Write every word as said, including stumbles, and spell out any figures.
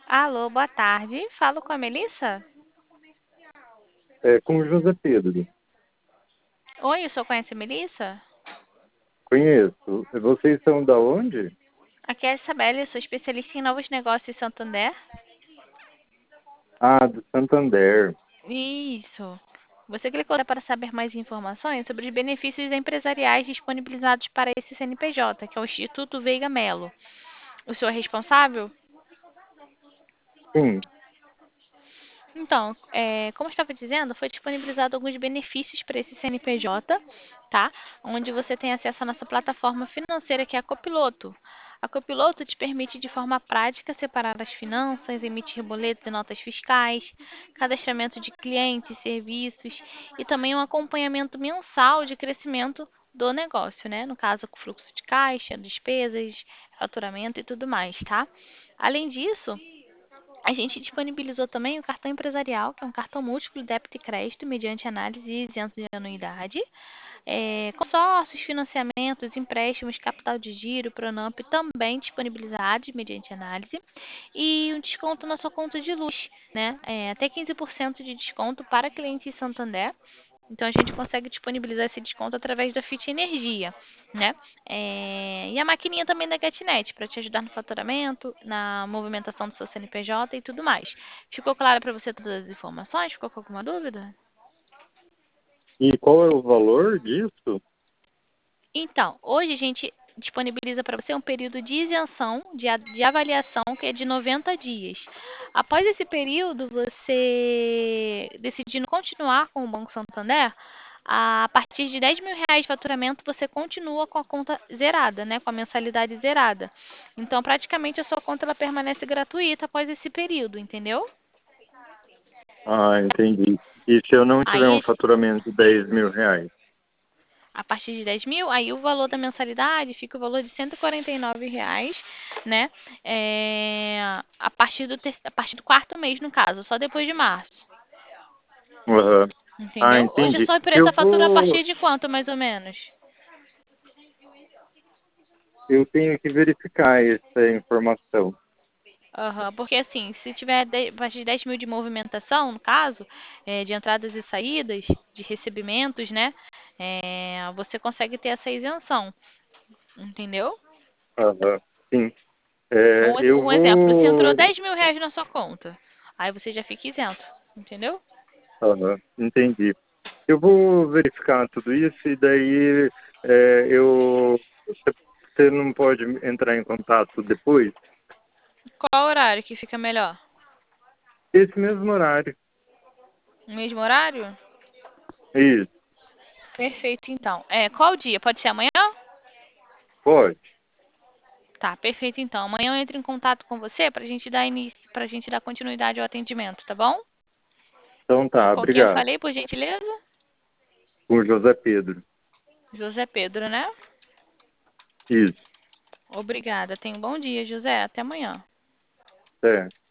Alô, boa tarde. Falo com a Melissa? É, com o José Pedro. Oi, o senhor conhece a Melissa? Conheço. Vocês são da onde? Aqui é a Isabelle, sou especialista em novos negócios em Santander. Ah, do Santander. Isso. Você clicou para saber mais informações sobre os benefícios empresariais disponibilizados para esse C N P J, que é o Instituto Veiga Melo. O senhor é responsável? Sim. Então, é, como eu estava dizendo, foi disponibilizado alguns benefícios para esse C N P J, tá? Onde você tem acesso à nossa plataforma financeira, que é a Copiloto. A Copiloto te permite, de forma prática, separar as finanças, emitir boletos e notas fiscais, cadastramento de clientes, serviços e também um acompanhamento mensal de crescimento do negócio, né? No caso, com fluxo de caixa, despesas, faturamento e tudo mais, tá? Além disso, a gente disponibilizou também o cartão empresarial, que é um cartão múltiplo débito e crédito, mediante análise isento de anuidade. É, consórcios, financiamentos, empréstimos, capital de giro, Pronamp também disponibilizados mediante análise. E um desconto na sua conta de luz, né? É, até quinze por cento de desconto para clientes Santander. Então a gente consegue disponibilizar esse desconto através da Fit Energia, né? É, e a maquininha também da GetNet, para te ajudar no faturamento, na movimentação do seu C N P J e tudo mais. Ficou claro para você todas as informações? Ficou com alguma dúvida? E qual é o valor disso? Então, hoje a gente disponibiliza para você um período de isenção, de, a- de avaliação, que é de noventa dias. Após esse período, você decidindo continuar com o Banco Santander, a partir de dez mil reais de faturamento, você continua com a conta zerada, né? Com a mensalidade zerada. Então, praticamente, a sua conta ela permanece gratuita após esse período, entendeu? Ah, entendi. E se eu não tiver um Aí, faturamento de dez mil reais? a partir de dez mil, aí o valor da mensalidade fica o valor de cento e quarenta e nove reais, né? É, a partir do ter- a partir do quarto mês, no caso, só depois de março, Aham. Ah, entendeu? Hoje a entendi. sua empresa Eu fatura a vou. partir de quanto, mais ou menos? Eu tenho que verificar essa informação. Aham, porque assim, se tiver de, a partir de dez mil de movimentação, no caso, é, de entradas e saídas, de recebimentos, né? É, você consegue ter essa isenção, entendeu? Aham. Sim. É, Um, ex- eu um exemplo, se entrou vou. dez mil reais na sua conta, aí você já fica isento, entendeu? Aham. Entendi. Eu vou verificar tudo isso e daí é, eu. Você você não pode entrar em contato depois? Qual horário que fica melhor? Esse mesmo horário. No mesmo horário? Isso, Perfeito, então. É, qual dia? Pode ser amanhã? pode. Tá, perfeito, então. Amanhã eu entro em contato com você pra gente dar início, pra gente dar continuidade ao atendimento, tá bom? Então tá, Com quem eu obrigado. falei, por gentileza? Com o José Pedro. José Pedro, né? Isso, Obrigada. Tenha um bom dia, José. Até amanhã. é.